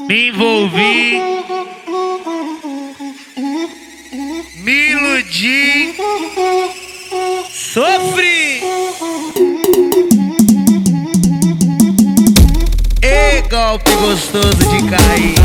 me envolvi, me iludi, sofri. E golpe gostoso de cair.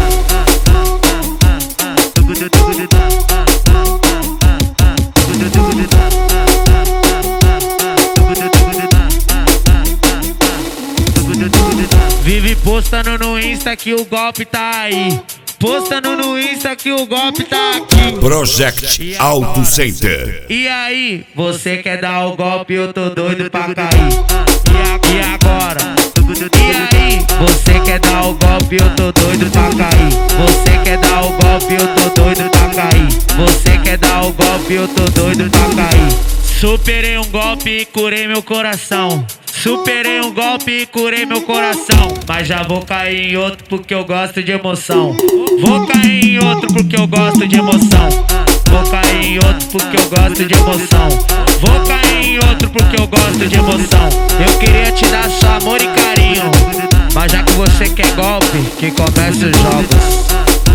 Vive postando no Insta que o golpe tá aí. Postando no Insta que o golpe tá aqui. Project Auto Center. E aí, você quer dar o golpe? Eu tô doido pra cair. E agora? E aí, você quer dar o golpe? Eu tô doido pra cair. Você quer dar o golpe? Eu tô doido pra cair. Você quer dar o golpe? Eu tô doido pra cair. Superei um golpe e curei meu coração. Superei um golpe e curei meu coração. Mas já vou cair em outro porque eu gosto de emoção. Vou cair em outro porque eu gosto de emoção. Vou cair em outro porque eu gosto de emoção. Vou cair em outro porque eu gosto de emoção. Eu queria te dar só amor e carinho, mas já que você quer golpe, que comece os jogos.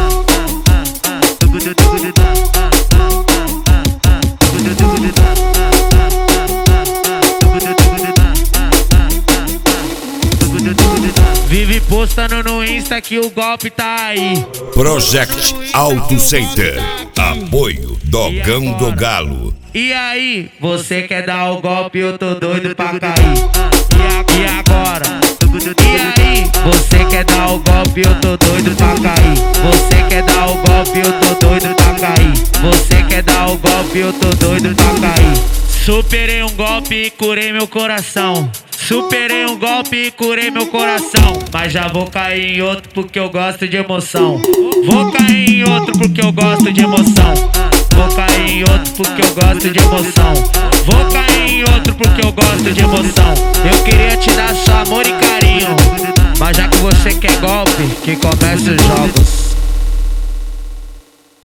Vive postando no Insta que o golpe tá aí. Project Auto Center. Apoio Dogão do Galo. E aí, você quer dar o golpe? Eu tô doido pra cair. E agora? E aí, você quer dar o golpe? Eu tô doido pra cair. Você quer dar o golpe? Eu tô doido pra cair. Você quer dar o golpe? Eu tô doido pra cair. Superei um golpe e curei meu coração. Superei um golpe e curei meu coração. Mas já vou cair em outro porque eu gosto de emoção. Vou cair em outro porque eu gosto de emoção. Vou cair em outro porque eu gosto de emoção. Vou cair em outro porque eu gosto de emoção. Eu queria te dar só amor e carinho, mas já que você quer golpe, que comece os jogos.